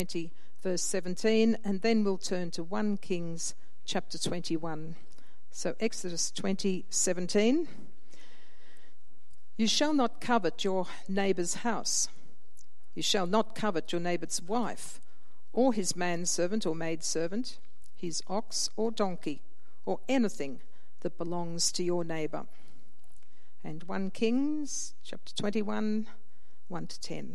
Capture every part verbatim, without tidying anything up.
twenty, verse seventeen, and then we'll turn to First Kings chapter twenty-one. So Exodus twenty, seventeen. You shall not covet your neighbour's house. You shall not covet your neighbour's wife, or his manservant or maidservant, his ox or donkey, or anything that belongs to your neighbour. And First Kings chapter twenty-one, one to ten.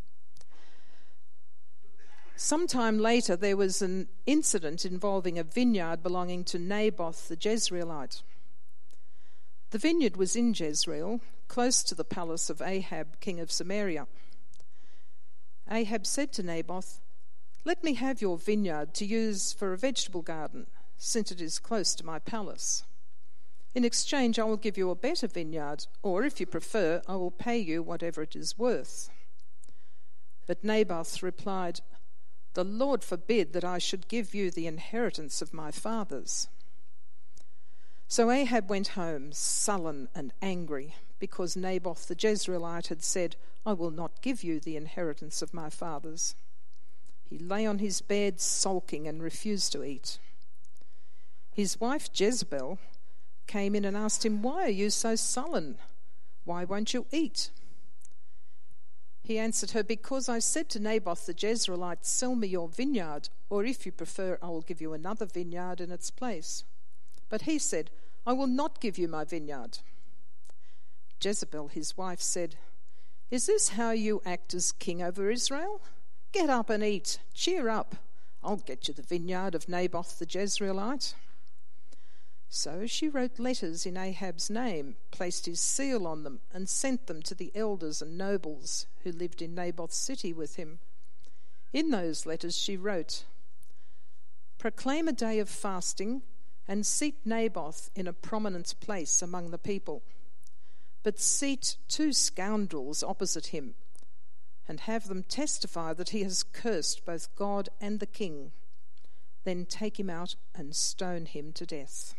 Sometime later, there was an incident involving a vineyard belonging to Naboth the Jezreelite. The vineyard was in Jezreel, close to the palace of Ahab, king of Samaria. Ahab said to Naboth, "Let me have your vineyard to use for a vegetable garden, since it is close to my palace. In exchange, I will give you a better vineyard, or if you prefer, I will pay you whatever it is worth." But Naboth replied, "The Lord forbid that I should give you the inheritance of my fathers." So Ahab went home, sullen and angry, because Naboth the Jezreelite had said, "I will not give you the inheritance of my fathers." He lay on his bed, sulking, and refused to eat. His wife Jezebel came in and asked him, "Why are you so sullen? Why won't you eat?" He answered her, "Because I said to Naboth the Jezreelite, 'Sell me your vineyard, or if you prefer, I will give you another vineyard in its place.' But he said, 'I will not give you my vineyard.'" Jezebel, his wife, said, "Is this how you act as king over Israel? Get up and eat. Cheer up. I'll get you the vineyard of Naboth the Jezreelite." So she wrote letters in Ahab's name, placed his seal on them, and sent them to the elders and nobles who lived in Naboth's city with him. In those letters she wrote, "Proclaim a day of fasting and seat Naboth in a prominent place among the people. But seat two scoundrels opposite him and have them testify that he has cursed both God and the king. Then take him out and stone him to death."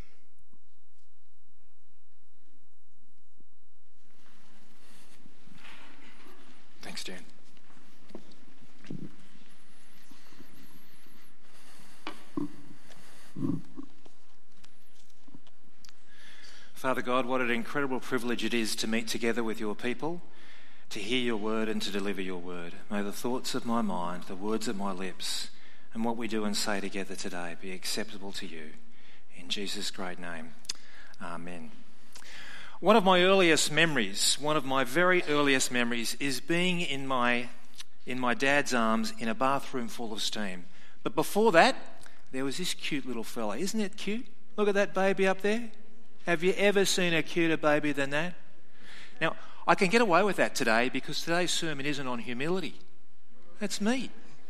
Thanks, Dan. Father God, what an incredible privilege it is to meet together with your people, to hear your word and to deliver your word. May the thoughts of my mind, the words of my lips, and what we do and say together today be acceptable to you. In Jesus' great name, amen. One of my earliest memories, one of my very earliest memories is being in my in my dad's arms in a bathroom full of steam. But before that, there was this cute little fella. Isn't it cute? Look at that baby up there. Have you ever seen a cuter baby than that? Now, I can get away with that today because today's sermon isn't on humility. That's me.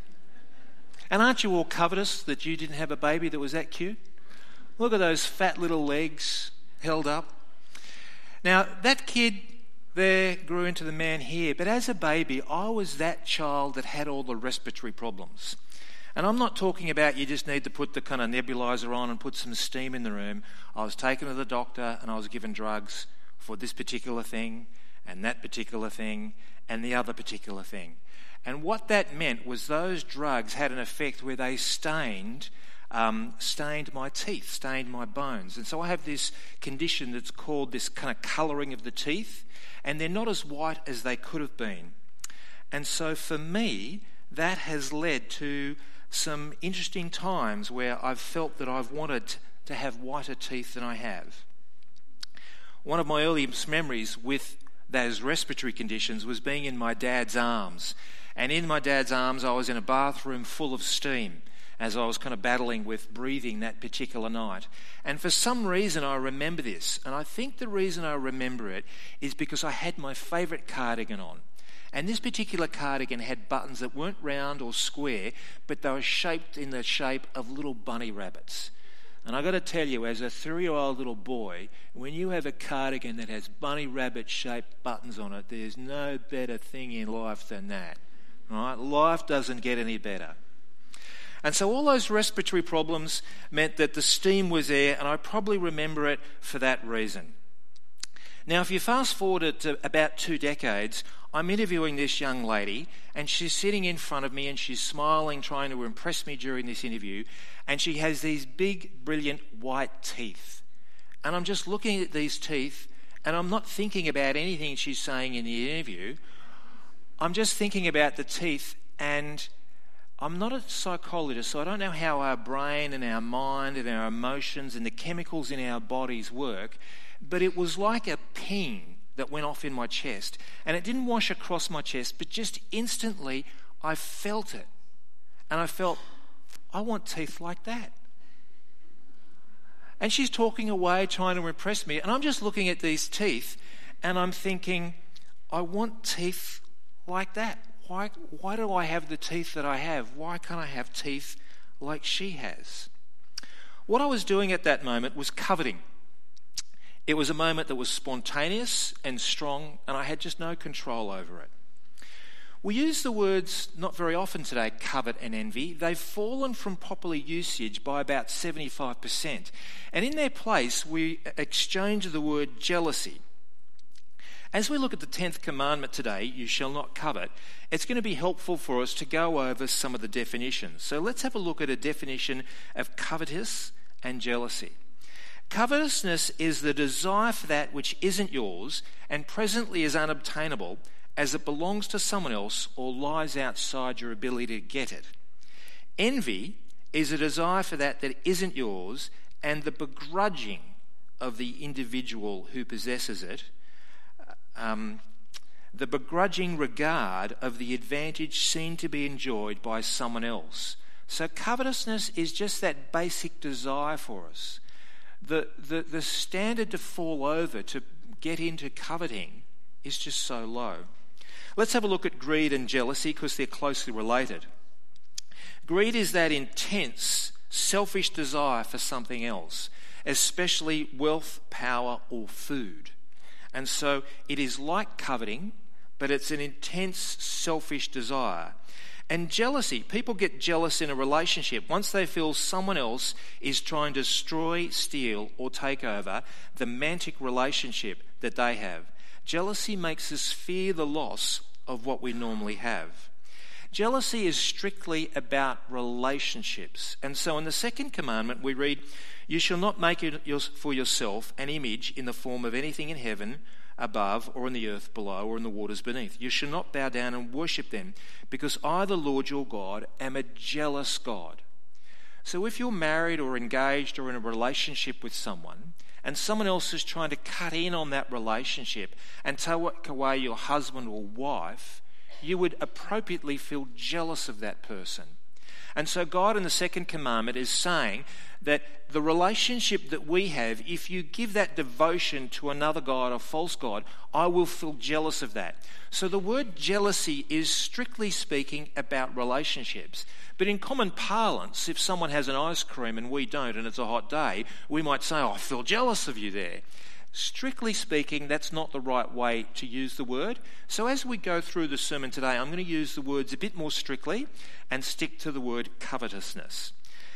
And aren't you all covetous that you didn't have a baby that was that cute? Look at those fat little legs held up. Now, that kid there grew into the man here, but as a baby, I was that child that had all the respiratory problems. And I'm not talking about you just need to put the kind of nebulizer on and put some steam in the room. I was taken to the doctor and I was given drugs for this particular thing and that particular thing and the other particular thing. And what that meant was those drugs had an effect where they stained Um, stained my teeth, stained my bones. And so I have this condition that's called this kind of colouring of the teeth, and they're not as white as they could have been. And so for me, that has led to some interesting times where I've felt that I've wanted to have whiter teeth than I have. One of my earliest memories with those respiratory conditions was being in my dad's arms. And in my dad's arms, I was in a bathroom full of steam, as I was kind of battling with breathing that particular night. And for some reason I remember this, and I think the reason I remember it is because I had my favourite cardigan on. And this particular cardigan had buttons that weren't round or square, but they were shaped in the shape of little bunny rabbits. And I've got to tell you, as a three-year-old little boy, when you have a cardigan that has bunny rabbit-shaped buttons on it, there's no better thing in life than that. Right? Life doesn't get any better. And so all those respiratory problems meant that the steam was there, and I probably remember it for that reason. Now, if you fast forward it to about two decades, I'm interviewing this young lady, and she's sitting in front of me, and she's smiling, trying to impress me during this interview, and she has these big, brilliant white teeth. And I'm just looking at these teeth, and I'm not thinking about anything she's saying in the interview. I'm just thinking about the teeth, and I'm not a psychologist, so I don't know how our brain and our mind and our emotions and the chemicals in our bodies work, but it was like a ping that went off in my chest, and it didn't wash across my chest, but just instantly I felt it, and I felt, I want teeth like that. And she's talking away, trying to impress me, and I'm just looking at these teeth, and I'm thinking, I want teeth like that. Why, why do I have the teeth that I have? Why can't I have teeth like she has? What I was doing at that moment was coveting. It was a moment that was spontaneous and strong, and I had just no control over it. We use the words not very often today, covet and envy. They've fallen from popular usage by about seventy-five percent. And in their place, we exchange the word jealousy. As we look at the tenth commandment today, you shall not covet, it's going to be helpful for us to go over some of the definitions. So let's have a look at a definition of covetous and jealousy. Covetousness is the desire for that which isn't yours and presently is unobtainable, as it belongs to someone else or lies outside your ability to get it. Envy is a desire for that that isn't yours and the begrudging of the individual who possesses it, um, the begrudging regard of the advantage seen to be enjoyed by someone else. So covetousness is just that basic desire for us. The, the, the standard to fall over, to get into coveting, is just so low. Let's have a look at greed and jealousy because they're closely related. Greed is that intense, selfish desire for something else, especially wealth, power, or food. And so it is like coveting, but it's an intense, selfish desire. And jealousy, people get jealous in a relationship once they feel someone else is trying to destroy, steal, or take over the romantic relationship that they have. Jealousy makes us fear the loss of what we normally have. Jealousy is strictly about relationships. And so in the second commandment we read, you shall not make for yourself an image in the form of anything in heaven above or in the earth below or in the waters beneath. You shall not bow down and worship them, because I, the Lord your God, am a jealous God. So if you're married or engaged or in a relationship with someone, and someone else is trying to cut in on that relationship and take away your husband or wife, you would appropriately feel jealous of that person. And so God in the second commandment is saying that the relationship that we have, if you give that devotion to another god or false god, I will feel jealous of that. So the word jealousy is strictly speaking about relationships. But in common parlance, if someone has an ice cream and we don't and it's a hot day, we might say, oh, I feel jealous of you there. Strictly speaking, that's not the right way to use the word. So as we go through the sermon today, I'm going to use the words a bit more strictly and stick to the word covetousness.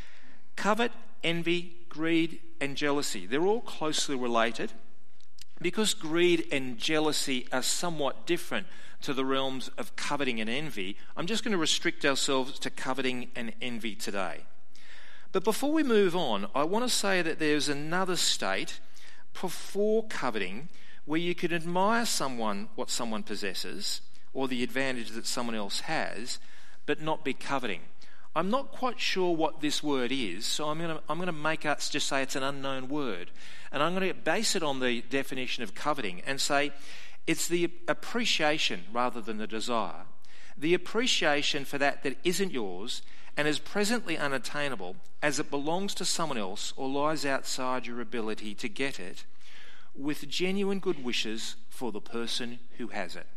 Covet, envy, greed, and jealousy. They're all closely related. Because greed and jealousy are somewhat different to the realms of coveting and envy, I'm just going to restrict ourselves to coveting and envy today. But before we move on, I want to say that there's another state before coveting where you can admire someone, what someone possesses, or the advantage that someone else has, but not be coveting. I'm not quite sure what this word is, so I'm going to I'm going to make us just say it's an unknown word. And I'm going to base it on the definition of coveting and say it's the appreciation rather than the desire. The appreciation for that that isn't yours and is presently unattainable as it belongs to someone else or lies outside your ability to get it, with genuine good wishes for the person who has it.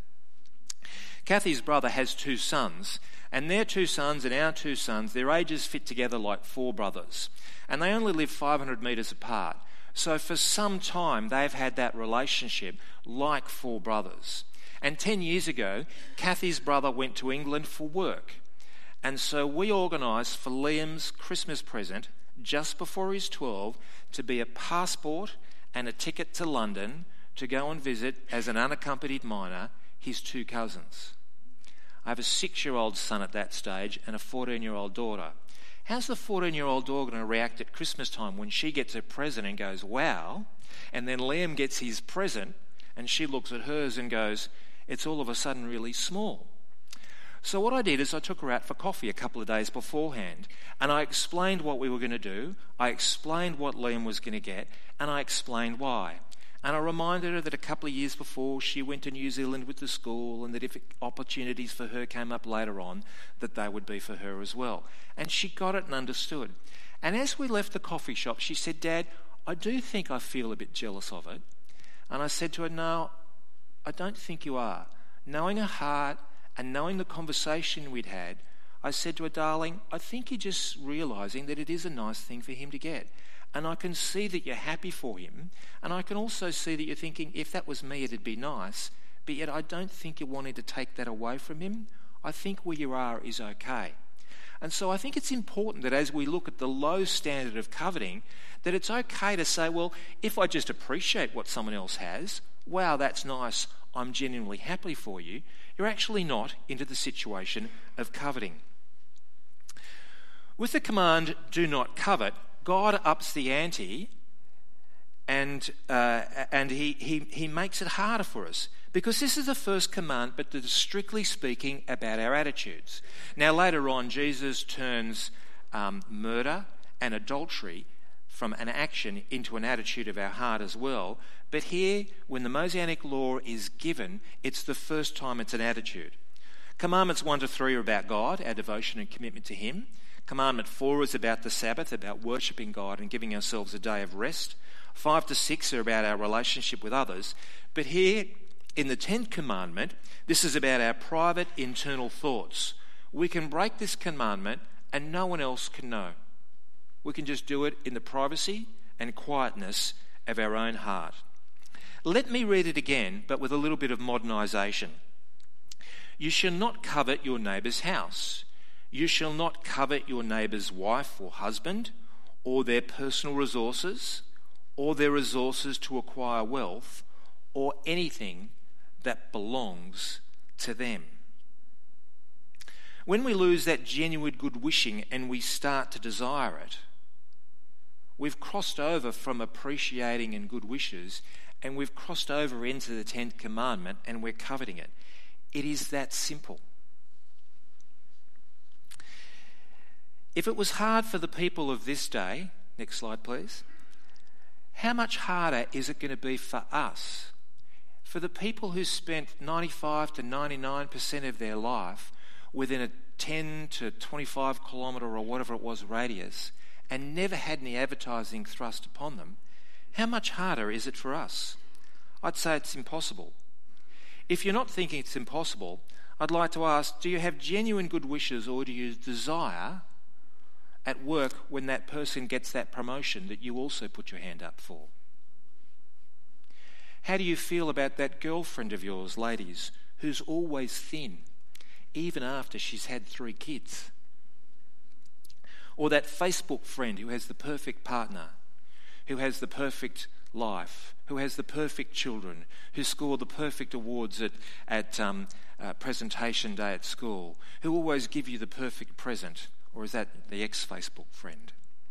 Kathy's brother has two sons, and their two sons and our two sons, their ages fit together like four brothers, and they only live five hundred metres apart. So for some time they've had that relationship like four brothers. And ten years ago, Kathy's brother went to England for work, and so we organised for Liam's Christmas present just before he's twelve to be a passport and a ticket to London to go and visit, as an unaccompanied minor, his two cousins. I have a six-year-old son at that stage and a fourteen-year-old daughter. How's the fourteen-year-old daughter going to react at Christmas time when she gets her present and goes, wow, and then Liam gets his present and she looks at hers and goes, it's all of a sudden really small? So what I did is I took her out for coffee a couple of days beforehand, and I explained what we were going to do, I explained what Liam was going to get, and I explained why. And I reminded her that a couple of years before she went to New Zealand with the school, and that if opportunities for her came up later on, that they would be for her as well. And she got it and understood. And as we left the coffee shop, she said, Dad, I do think I feel a bit jealous of it. And I said to her, no, I don't think you are. Knowing her heart and knowing the conversation we'd had, I said to her, darling, I think you're just realising that it is a nice thing for him to get. And I can see that you're happy for him. And I can also see that you're thinking, if that was me, it'd be nice. But yet I don't think you're wanting to take that away from him. I think where you are is okay. And so I think it's important that as we look at the low standard of coveting, that it's okay to say, well, if I just appreciate what someone else has, wow, that's nice, I'm genuinely happy for you, you're actually not into the situation of coveting. With the command, do not covet, God ups the ante, and uh, and he, he, he makes it harder for us. Because this is the first command, but that is strictly speaking about our attitudes. Now later on, Jesus turns um, murder and adultery from an action into an attitude of our heart as well. But here, when the Mosaic law is given, it's the first time it's an attitude. Commandments one to three are about God, our devotion and commitment to him. Commandment four is about the Sabbath, about worshipping God and giving ourselves a day of rest. Five to six are about our relationship with others. But here, in the tenth commandment, this is about our private internal thoughts. We can break this commandment and no one else can know. We can just do it in the privacy and quietness of our own heart. Let me read it again, but with a little bit of modernisation. You shall not covet your neighbour's house. You shall not covet your neighbour's wife or husband, or their personal resources, or their resources to acquire wealth, or anything that belongs to them. When we lose that genuine good wishing and we start to desire it, we've crossed over from appreciating and good wishes, and we've crossed over into the tenth commandment and we're coveting it. It is that simple. If it was hard for the people of this day, next slide please, how much harder is it going to be for us? For the people who spent ninety-five to ninety-nine percent of their life within a ten to twenty-five kilometre or whatever it was radius and never had any advertising thrust upon them, how much harder is it for us? I'd say it's impossible. If you're not thinking it's impossible, I'd like to ask, do you have genuine good wishes, or do you desire at work when that person gets that promotion that you also put your hand up for? How do you feel about that girlfriend of yours, ladies, who's always thin, even after she's had three kids? Or that Facebook friend who has the perfect partner, who has the perfect life, who has the perfect children, who score the perfect awards at, at um, uh, presentation day at school, who always give you the perfect present? Or is that the ex-Facebook friend?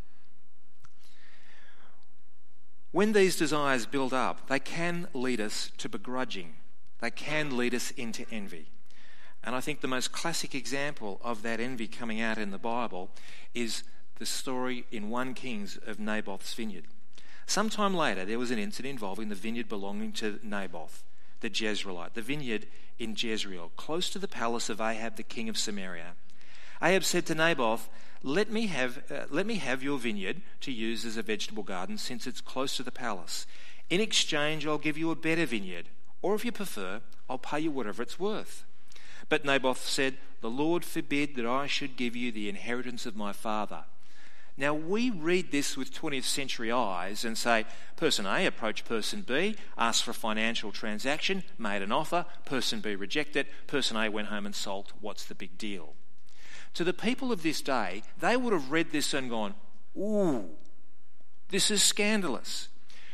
When these desires build up, they can lead us to begrudging. They can lead us into envy. And I think the most classic example of that envy coming out in the Bible is the story in First Kings of Naboth's vineyard. Sometime later, there was an incident involving the vineyard belonging to Naboth, the Jezreelite, the vineyard in Jezreel, close to the palace of Ahab, the king of Samaria. Ahab said to Naboth, let me have uh, let me have your vineyard to use as a vegetable garden, since it's close to the palace. In exchange, I'll give you a better vineyard, or if you prefer, I'll pay you whatever it's worth. But Naboth said, the Lord forbid that I should give you the inheritance of my father. Now, we read this with twentieth century eyes and say, person A approached person B, asked for a financial transaction, made an offer, person B rejected, person A went home and sulked. What's the big deal? To the people of this day, they would have read this and gone, ooh, this is scandalous.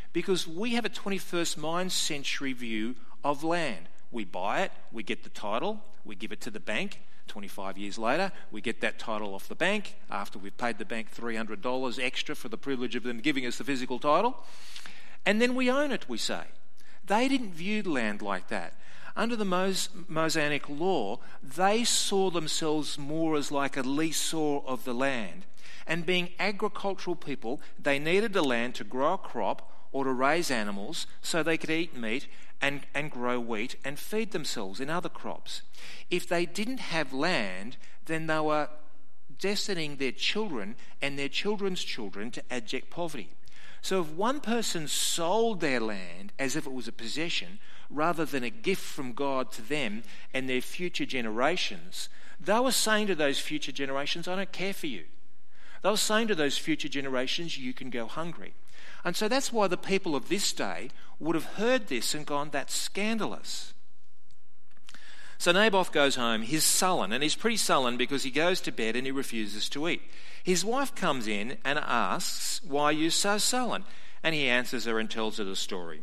because we have a twenty-first mind century view of land. We buy it, we get the title, we give it to the bank. twenty-five years later, we get that title off the bank after we've paid the bank three hundred dollars extra for the privilege of them giving us the physical title. And then we own it, we say. They didn't view land like that. Under the Mos- Mosaic law, they saw themselves more as like a leaseor of the land. And being agricultural people, they needed the land to grow a crop or to raise animals so they could eat meat and, and grow wheat and feed themselves in other crops. If they didn't have land, then they were destining their children and their children's children to abject poverty. So if one person sold their land as if it was a possession, rather than a gift from God to them and their future generations, they were saying to those future generations, I don't care for you. They were saying to those future generations, you can go hungry. And so that's why the people of this day would have heard this and gone, that's scandalous. So Naboth goes home, he's sullen, and he's pretty sullen because he goes to bed and he refuses to eat. His wife comes in and asks, why are you so sullen? And he answers her and tells her the story.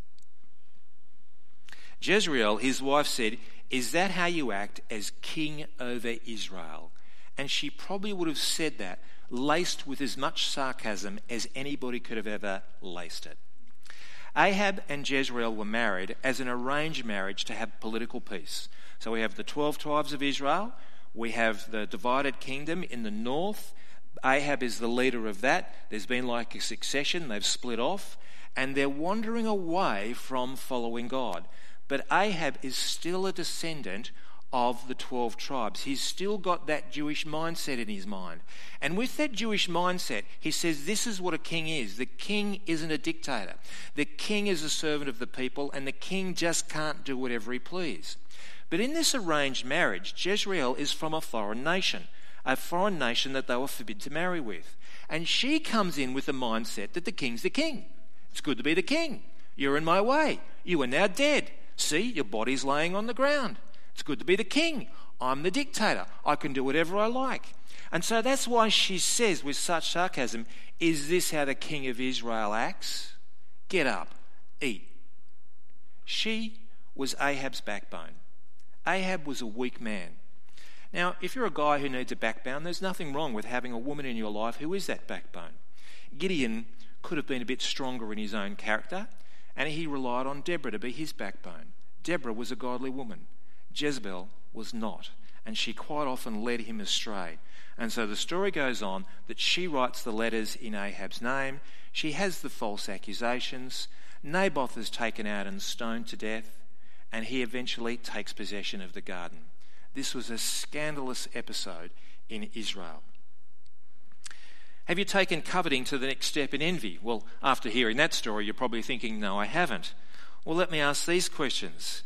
Jezreel, his wife, said, is that how you act as king over Israel? And she probably would have said that, laced with as much sarcasm as anybody could have ever laced it. Ahab and Jezreel were married as an arranged marriage to have political peace. So we have the twelve tribes of Israel, we have the divided kingdom in the north. Ahab is the leader of that. There's been like a succession, they've split off, and they're wandering away from following God. But Ahab is still a descendant of the twelve tribes. He's still got that Jewish mindset in his mind. And with that Jewish mindset, he says this is what a king is. The king isn't a dictator. The king is a servant of the people, and the king just can't do whatever he pleases. But in this arranged marriage, Jezreel is from a foreign nation, a foreign nation that they were forbidden to marry with. And she comes in with the mindset that the king's the king. It's good to be the king. You're in my way. You are now dead. See, your body's laying on the ground. It's good to be the king. I'm the dictator. I can do whatever I like. And so that's why she says with such sarcasm, is this how the king of Israel acts? Get up, eat. She was Ahab's backbone. Ahab was a weak man. Now, if you're a guy who needs a backbone, there's nothing wrong with having a woman in your life who is that backbone. Gideon could have been a bit stronger in his own character, and he relied on Deborah to be his backbone. Deborah was a godly woman. Jezebel was not, and she quite often led him astray. And so the story goes on that she writes the letters in Ahab's name. She has the false accusations. Naboth is taken out and stoned to death, and he eventually takes possession of the garden. This was a scandalous episode in Israel. Have you taken coveting to the next step in envy? Well, after hearing that story, you're probably thinking, no, I haven't. Well, let me ask these questions.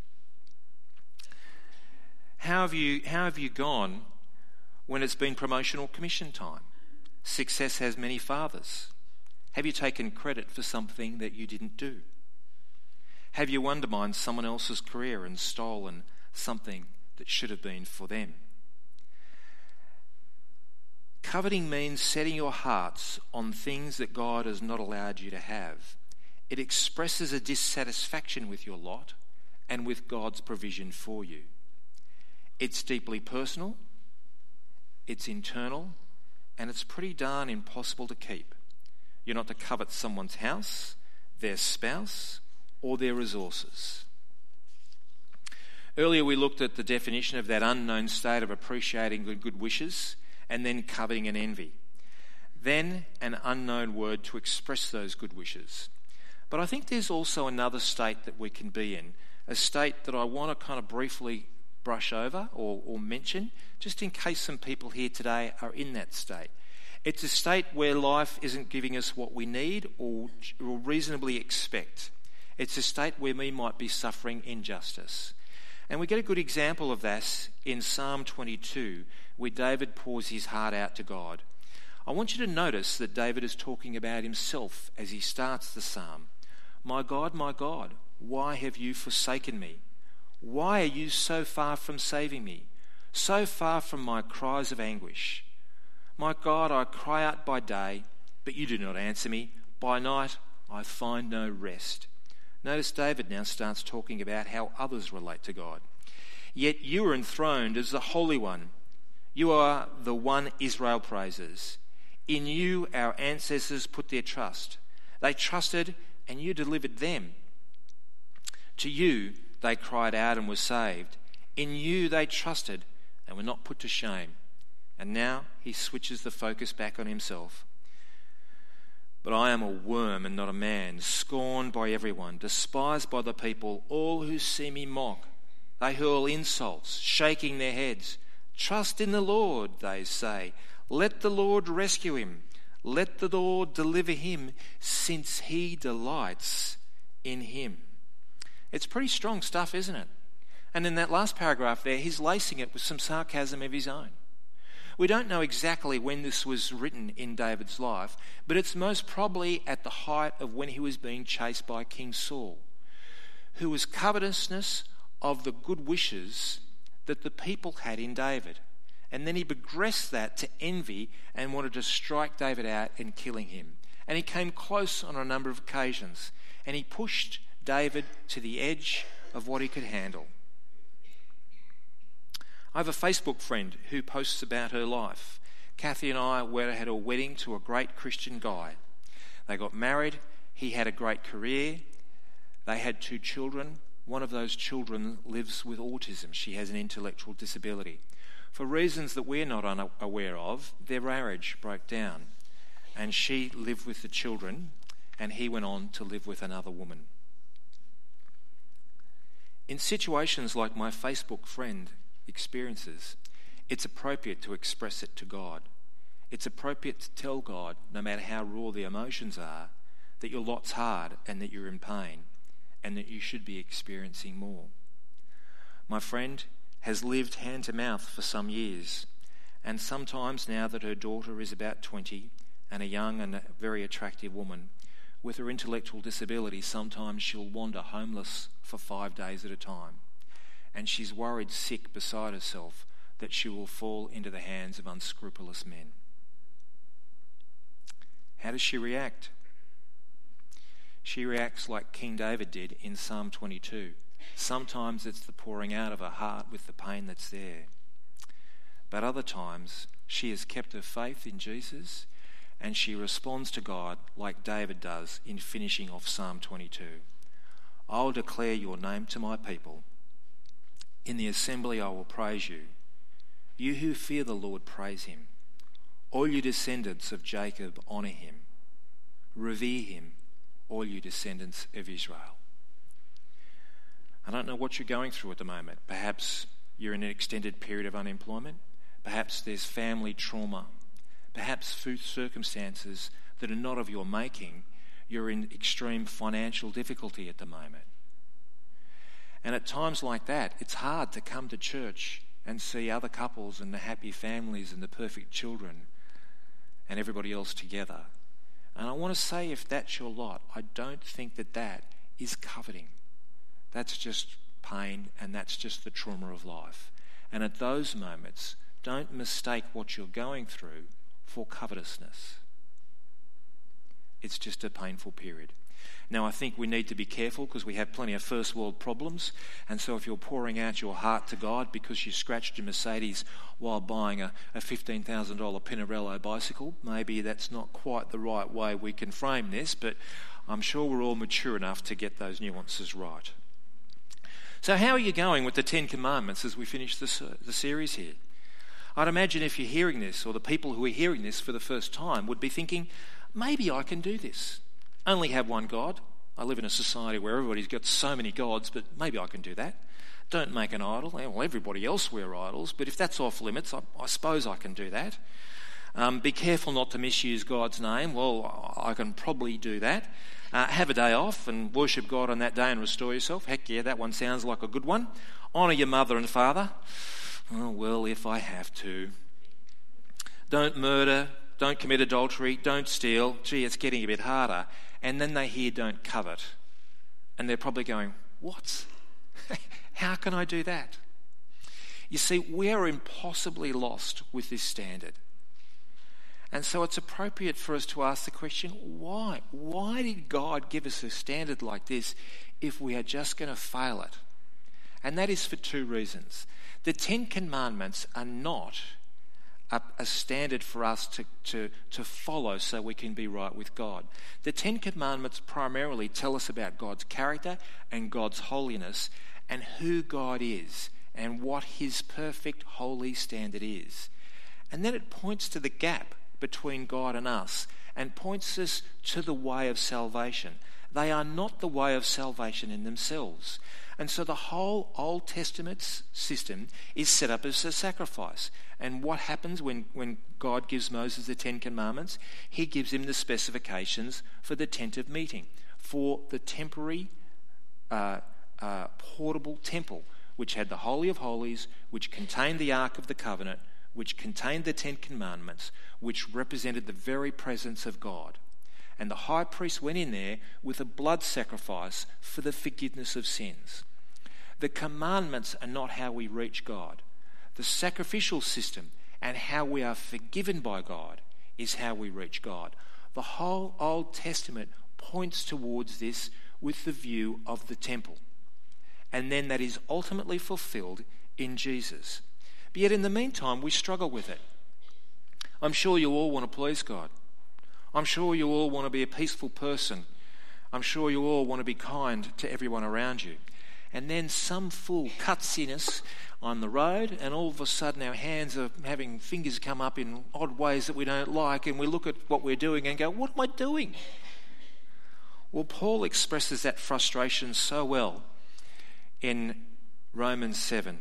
How have you, how have you gone when it's been promotional commission time? Success has many fathers. Have you taken credit for something that you didn't do? Have you undermined someone else's career and stolen something that should have been for them? Coveting means setting your hearts on things that God has not allowed you to have. It expresses a dissatisfaction with your lot and with God's provision for you. It's deeply personal, it's internal, and it's pretty darn impossible to keep. You're not to covet someone's house, their spouse, or their resources. Earlier we looked at the definition of that unknown state of appreciating good, good wishes and then coveting and envy. Then an unknown word to express those good wishes. But I think there's also another state that we can be in, a state that I want to kind of briefly brush over or, or mention, just in case some people here today are in that state. It's a state where life isn't giving us what we need or, or reasonably expect. It's a state where we might be suffering injustice. And we get a good example of this in Psalm twenty-two, where David pours his heart out to God. I want you to notice that David is talking about himself as he starts the psalm. My God, my God, why have you forsaken me? Why are you so far from saving me, so far from my cries of anguish? My God, I cry out by day, but you do not answer me. By night, I find no rest. Notice David now starts talking about how others relate to God. Yet you are enthroned as the Holy One. You are the one Israel praises. In you our ancestors put their trust. They trusted and you delivered them. To you they cried out and were saved. In you they trusted and were not put to shame. And now he switches the focus back on himself. But I am a worm and not a man, scorned by everyone, despised by the people. All who see me mock. They hurl insults, shaking their heads. Trust in the Lord, they say. Let the Lord rescue him. Let the Lord deliver him, since he delights in him. It's pretty strong stuff, isn't it? And in that last paragraph there, he's lacing it with some sarcasm of his own. We don't know exactly when this was written in David's life, but it's most probably at the height of when he was being chased by King Saul, who was covetousness of the good wishes that the people had in David. And then he progressed that to envy and wanted to strike David out and killing him. And he came close on a number of occasions, and he pushed David to the edge of what he could handle. I have a Facebook friend who posts about her life. Kathy and I were at a wedding to a great Christian guy. They got married. He had a great career. They had two children. One of those children lives with autism. She has an intellectual disability. For reasons that we're not unaware of, their marriage broke down. And she lived with the children, and he went on to live with another woman. In situations like my Facebook friend experiences, it's appropriate to express it to God. It's appropriate to tell God, no matter how raw the emotions are, that your lot's hard and that you're in pain and that you should be experiencing more. My friend has lived hand to mouth for some years, and sometimes now that her daughter is about twenty and a young and a very attractive woman, with her intellectual disability, sometimes she'll wander homeless for five days at a time. And she's worried sick beside herself that she will fall into the hands of unscrupulous men. How does she react? She reacts like King David did in Psalm twenty-two. Sometimes it's the pouring out of her heart with the pain that's there. But other times she has kept her faith in Jesus, and she responds to God like David does in finishing off Psalm twenty-two. I'll declare your name to my people. In the assembly I will praise you. You who fear the Lord, praise him. All you descendants of Jacob, honour him. Revere him, all you descendants of Israel. I don't know what you're going through at the moment. Perhaps you're in an extended period of unemployment. Perhaps there's family trauma. Perhaps food circumstances that are not of your making. You're in extreme financial difficulty at the moment. And at times like that, it's hard to come to church and see other couples and the happy families and the perfect children and everybody else together. And I want to say, if that's your lot, I don't think that that is coveting. That's just pain, and that's just the trauma of life. And at those moments, don't mistake what you're going through for covetousness. It's just a painful period. Now, I think we need to be careful because we have plenty of first world problems. And so if you're pouring out your heart to God because you scratched your Mercedes while buying a, a fifteen thousand dollars Pinarello bicycle, maybe that's not quite the right way we can frame this, but I'm sure we're all mature enough to get those nuances right. So how are you going with the Ten Commandments as we finish this, uh, the series here? I'd imagine if you're hearing this, or the people who are hearing this for the first time would be thinking, maybe I can do this. Only have one God. I live in a society where everybody's got so many gods, but maybe I can do that. Don't make an idol. Well, everybody else wear idols, but if that's off limits, I, I suppose I can do that. Um, be careful not to misuse God's name. Well, I can probably do that. Uh, have a day off and worship God on that day and restore yourself. Heck yeah, that one sounds like a good one. Honour your mother and father. Oh, well, if I have to. Don't murder. Don't commit adultery. Don't steal. Gee, it's getting a bit harder. And then they hear don't covet. And they're probably going, what? How can I do that? You see, we are impossibly lost with this standard. And so it's appropriate for us to ask the question, why? Why did God give us a standard like this if we are just going to fail it? And that is for two reasons. The Ten Commandments are not a, a standard for us to, to, to follow so we can be right with God. The Ten Commandments primarily tell us about God's character and God's holiness and who God is and what his perfect holy standard is. And then it points to the gap between God and us and points us to the way of salvation. They are not the way of salvation in themselves. And so the whole Old Testament system is set up as a sacrifice. And what happens when, when God gives Moses the Ten Commandments? He gives him the specifications for the tent of meeting, for the temporary uh, uh, portable temple, which had the Holy of Holies, which contained the Ark of the Covenant, which contained the Ten Commandments, which represented the very presence of God. And the high priest went in there with a blood sacrifice for the forgiveness of sins. The commandments are not how we reach God. The sacrificial system and how we are forgiven by God is how we reach God. The whole Old Testament points towards this with the view of the temple. And then that is ultimately fulfilled in Jesus. But yet in the meantime, we struggle with it. I'm sure you all want to please God. I'm sure you all want to be a peaceful person. I'm sure you all want to be kind to everyone around you. And then some fool cuts in us on the road, and all of a sudden our hands are having fingers come up in odd ways that we don't like, and we look at what we're doing and go, what am I doing? Well, Paul expresses that frustration so well in Romans seven.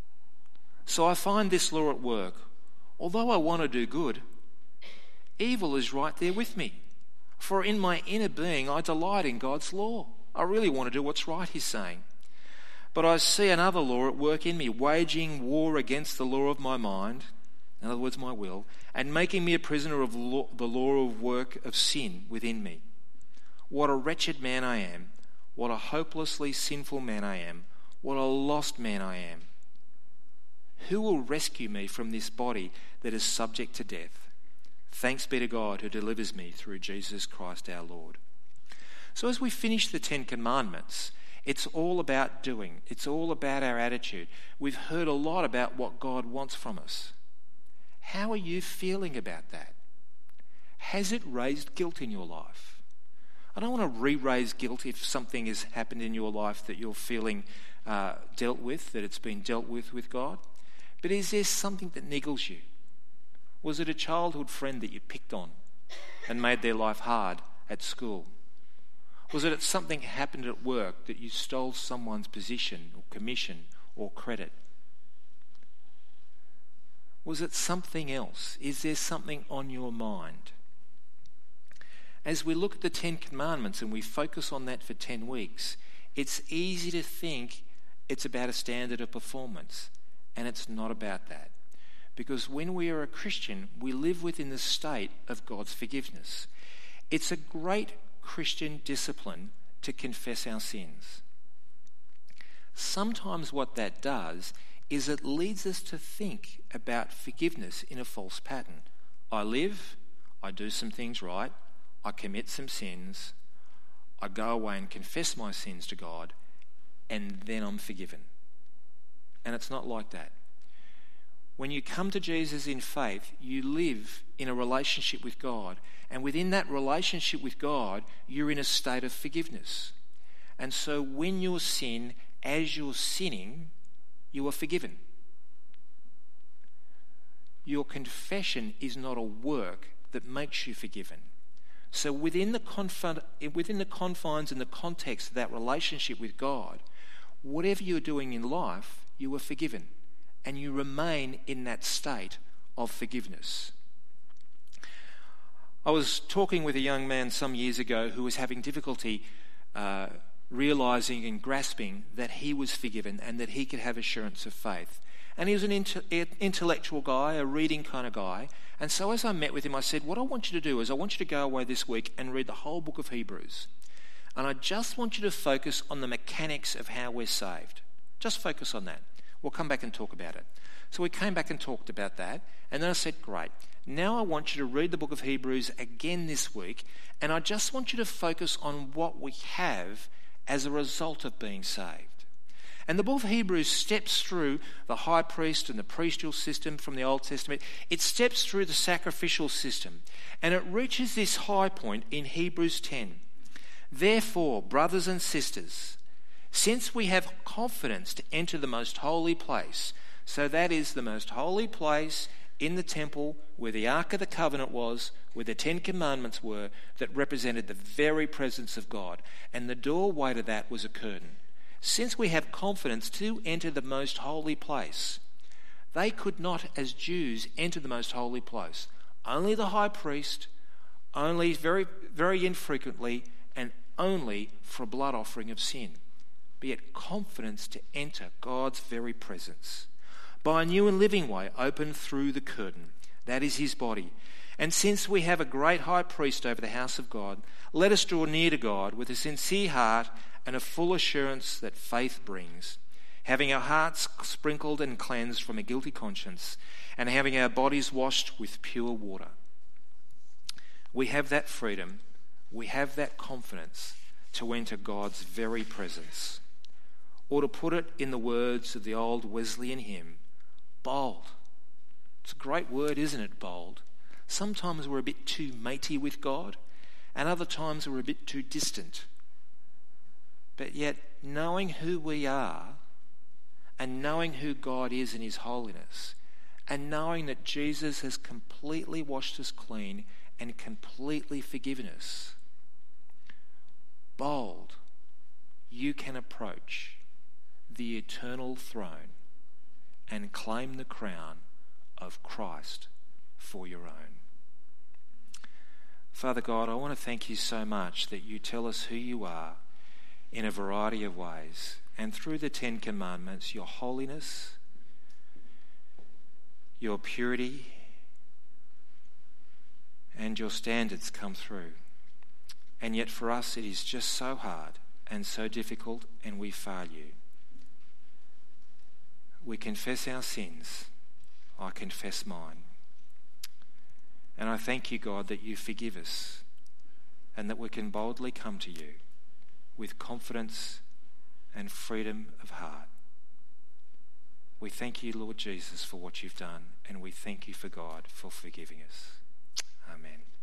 So I find this law at work. Although I want to do good, evil is right there with me. For in my inner being I delight in God's law. I really want to do what's right, he's saying. But I see another law at work in me, waging war against the law of my mind, in other words, my will, and making me a prisoner of law, the law of work of sin within me. What a wretched man I am. What a hopelessly sinful man I am. What a lost man I am. Who will rescue me from this body that is subject to death? Thanks be to God who delivers me through Jesus Christ our Lord. So as we finish the Ten Commandments, it's all about doing. It's all about our attitude. We've heard a lot about what God wants from us. How are you feeling about that? Has it raised guilt in your life? I don't want to re-raise guilt if something has happened in your life that you're feeling uh, dealt with, that it's been dealt with with God. But is there something that niggles you? Was it a childhood friend that you picked on and made their life hard at school? Was it something happened at work that you stole someone's position or commission or credit? Was it something else? Is there something on your mind? As we look at the Ten Commandments and we focus on that for ten weeks, it's easy to think it's about a standard of performance. And it's not about that. Because when we are a Christian, we live within the state of God's forgiveness. It's a great Christian discipline to confess our sins. Sometimes what that does is it leads us to think about forgiveness in a false pattern. I live, I do some things right, I commit some sins, I go away and confess my sins to God, and then I'm forgiven. And it's not like that. When you come to Jesus in faith, you live in a relationship with God. And within that relationship with God, you're in a state of forgiveness. And so when you sin, as you're sinning, you are forgiven. Your confession is not a work that makes you forgiven. So within the, conf- within the confines and the context of that relationship with God, whatever you're doing in life, you are forgiven, and you remain in that state of forgiveness. I was talking with a young man some years ago who was having difficulty uh, realising and grasping that he was forgiven and that he could have assurance of faith. And he was an inter- intellectual guy, a reading kind of guy. And so as I met with him, I said, what I want you to do is I want you to go away this week and read the whole book of Hebrews. And I just want you to focus on the mechanics of how we're saved. Just focus on that. We'll come back and talk about it. So we came back and talked about that. And then I said, great. Now I want you to read the book of Hebrews again this week. And I just want you to focus on what we have as a result of being saved. And the book of Hebrews steps through the high priest and the priestly system from the Old Testament. It steps through the sacrificial system. And it reaches this high point in Hebrews ten. Therefore, brothers and sisters, since we have confidence to enter the most holy place, so that is the most holy place in the temple where the Ark of the Covenant was, where the Ten Commandments were, that represented the very presence of God. And the doorway to that was a curtain. Since we have confidence to enter the most holy place, they could not, as Jews, enter the most holy place. Only the high priest, only very, very infrequently, and only for a blood offering of sin. Be it confidence to enter God's very presence by a new and living way opened through the curtain. That is his body. And since we have a great high priest over the house of God, let us draw near to God with a sincere heart and a full assurance that faith brings, having our hearts sprinkled and cleansed from a guilty conscience, and having our bodies washed with pure water. We have that freedom, we have that confidence to enter God's very presence. Or to put it in the words of the old Wesleyan hymn, bold. It's a great word, isn't it, bold? Sometimes we're a bit too matey with God, and other times we're a bit too distant. But yet, knowing who we are, and knowing who God is in his holiness, and knowing that Jesus has completely washed us clean and completely forgiven us, bold, you can approach the eternal throne and claim the crown of Christ for your own. Father God, I want to thank you so much that you tell us who you are in a variety of ways, and through the Ten Commandments, your holiness, your purity, and your standards come through. And yet for us it is just so hard and so difficult, and we fail you. We confess our sins. I confess mine. And I thank you, God, that you forgive us and that we can boldly come to you with confidence and freedom of heart. We thank you, Lord Jesus, for what you've done, and we thank you for God for forgiving us. Amen.